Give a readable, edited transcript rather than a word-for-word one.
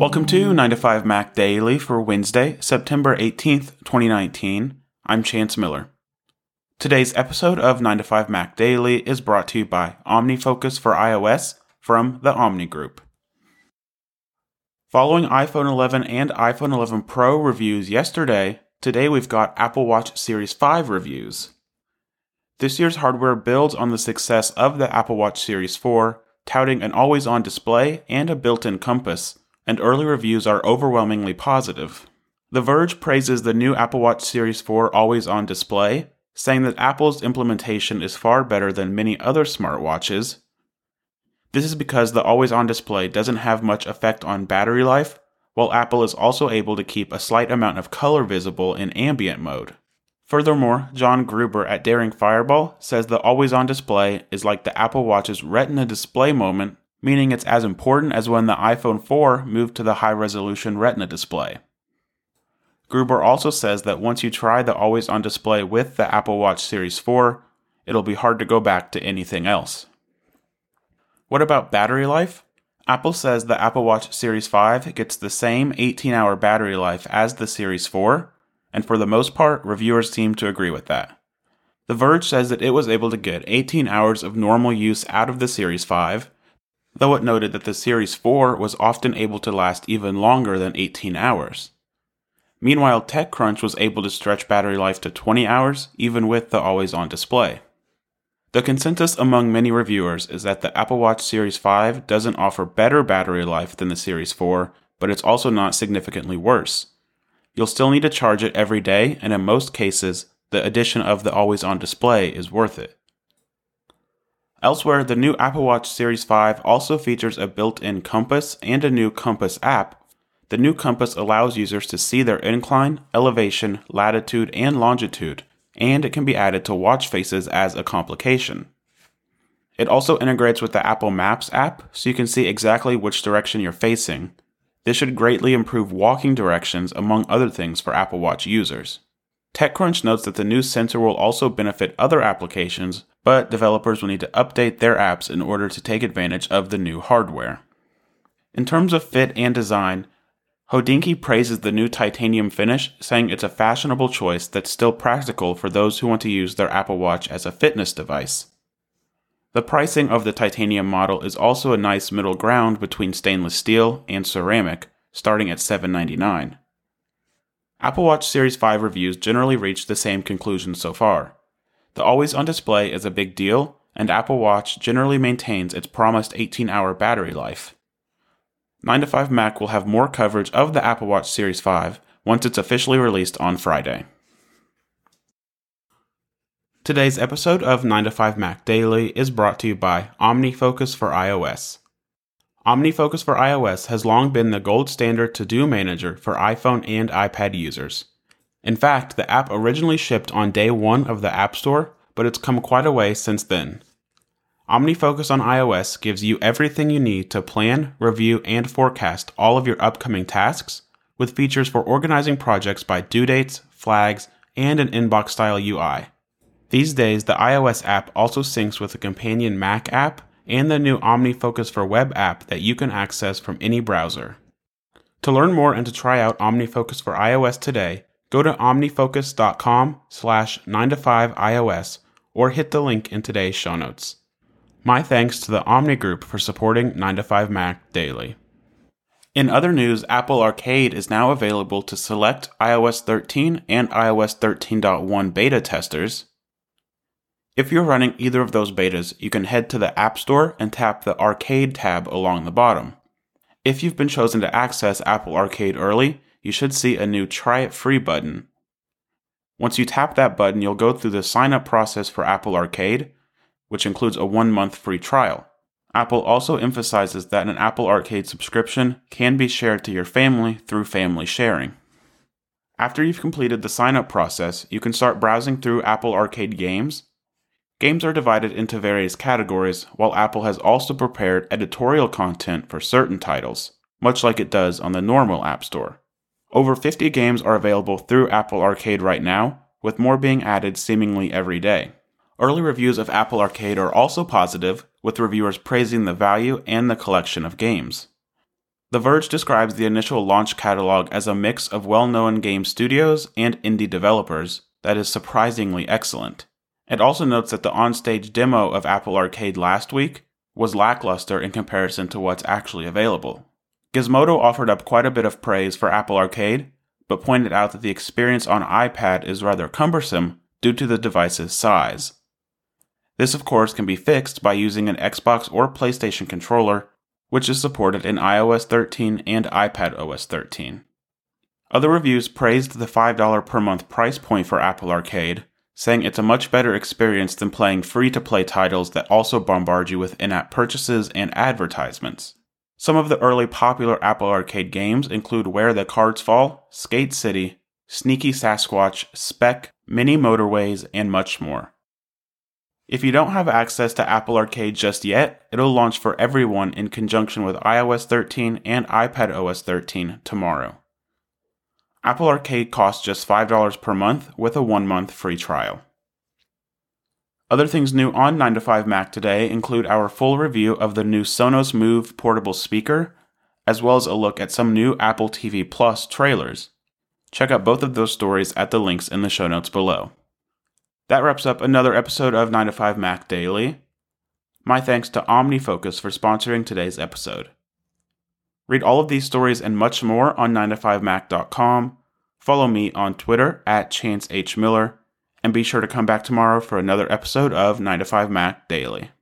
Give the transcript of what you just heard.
Welcome to 9 to 5 Mac Daily for Wednesday, September 18th, 2019. I'm Chance Miller. Today's episode of 9 to 5 Mac Daily is brought to you by OmniFocus for iOS from the Omni Group. Following iPhone 11 and iPhone 11 Pro reviews yesterday, today we've got Apple Watch Series 5 reviews. This year's hardware builds on the success of the Apple Watch Series 4, touting an always-on display and a built-in compass, and early reviews are overwhelmingly positive. The Verge praises the new Apple Watch Series 4 always-on display, saying that Apple's implementation is far better than many other smartwatches. This is because the always-on display doesn't have much effect on battery life, while Apple is also able to keep a slight amount of color visible in ambient mode. Furthermore, John Gruber at Daring Fireball says the always-on display is like the Apple Watch's Retina display moment, meaning it's as important as when the iPhone 4 moved to the high-resolution Retina display. Gruber also says that once you try the always-on display with the Apple Watch Series 4, it'll be hard to go back to anything else. What about battery life? Apple says the Apple Watch Series 5 gets the same 18-hour battery life as the Series 4, and for the most part, reviewers seem to agree with that. The Verge says that it was able to get 18 hours of normal use out of the Series 5, though it noted that the Series 4 was often able to last even longer than 18 hours. Meanwhile, TechCrunch was able to stretch battery life to 20 hours, even with the always-on display. The consensus among many reviewers is that the Apple Watch Series 5 doesn't offer better battery life than the Series 4, but it's also not significantly worse. You'll still need to charge it every day, and in most cases, the addition of the always-on display is worth it. Elsewhere, the new Apple Watch Series 5 also features a built-in compass and a new compass app. The new compass allows users to see their incline, elevation, latitude, and longitude, and it can be added to watch faces as a complication. It also integrates with the Apple Maps app, so you can see exactly which direction you're facing. This should greatly improve walking directions, among other things, for Apple Watch users. TechCrunch notes that the new sensor will also benefit other applications, but developers will need to update their apps in order to take advantage of the new hardware. In terms of fit and design, Hodinkee praises the new titanium finish, saying it's a fashionable choice that's still practical for those who want to use their Apple Watch as a fitness device. The pricing of the titanium model is also a nice middle ground between stainless steel and ceramic, starting at $799. Apple Watch Series 5 reviews generally reach the same conclusion so far. The always-on display is a big deal, and Apple Watch generally maintains its promised 18-hour battery life. 9 to 5 Mac will have more coverage of the Apple Watch Series 5 once it's officially released on Friday. Today's episode of 9 to 5 Mac Daily is brought to you by OmniFocus for iOS. OmniFocus for iOS has long been the gold standard to-do manager for iPhone and iPad users. In fact, the app originally shipped on day one of the App Store, but it's come quite a way since then. OmniFocus on iOS gives you everything you need to plan, review, and forecast all of your upcoming tasks, with features for organizing projects by due dates, flags, and an inbox-style UI. These days, the iOS app also syncs with the companion Mac app and the new OmniFocus for Web app that you can access from any browser. To learn more and to try out OmniFocus for iOS today, go to omnifocus.com/9to5iOS or hit the link in today's show notes. My thanks to the Omni Group for supporting 9 to 5 Mac Daily. In other news, Apple Arcade is now available to select iOS 13 and iOS 13.1 beta testers. If you're running either of those betas, you can head to the App Store and tap the Arcade tab along the bottom. If you've been chosen to access Apple Arcade early, you should see a new Try It Free button. Once you tap that button, you'll go through the sign-up process for Apple Arcade, which includes a 1-month free trial. Apple also emphasizes that an Apple Arcade subscription can be shared to your family through family sharing. After you've completed the sign-up process, you can start browsing through Apple Arcade games. Games are divided into various categories, while Apple has also prepared editorial content for certain titles, much like it does on the normal App Store. Over 50 games are available through Apple Arcade right now, with more being added seemingly every day. Early reviews of Apple Arcade are also positive, with reviewers praising the value and the collection of games. The Verge describes the initial launch catalog as a mix of well-known game studios and indie developers that is surprisingly excellent. It also notes that the on-stage demo of Apple Arcade last week was lackluster in comparison to what's actually available. Gizmodo offered up quite a bit of praise for Apple Arcade, but pointed out that the experience on iPad is rather cumbersome due to the device's size. This, of course, can be fixed by using an Xbox or PlayStation controller, which is supported in iOS 13 and iPadOS 13. Other reviews praised the $5 per month price point for Apple Arcade, saying it's a much better experience than playing free-to-play titles that also bombard you with in-app purchases and advertisements. Some of the early popular Apple Arcade games include Where the Cards Fall, Skate City, Sneaky Sasquatch, Spec, Mini Motorways, and much more. If you don't have access to Apple Arcade just yet, it'll launch for everyone in conjunction with iOS 13 and iPadOS 13 tomorrow. Apple Arcade costs just $5 per month with a 1-month free trial. Other things new on 9to5Mac today include our full review of the new Sonos Move portable speaker, as well as a look at some new Apple TV Plus trailers. Check out both of those stories at the links in the show notes below. That wraps up another episode of 9to5Mac Daily. My thanks to OmniFocus for sponsoring today's episode. Read all of these stories and much more on 9to5mac.com. Follow me on Twitter at ChanceHMiller, and be sure to come back tomorrow for another episode of 9to5Mac Daily.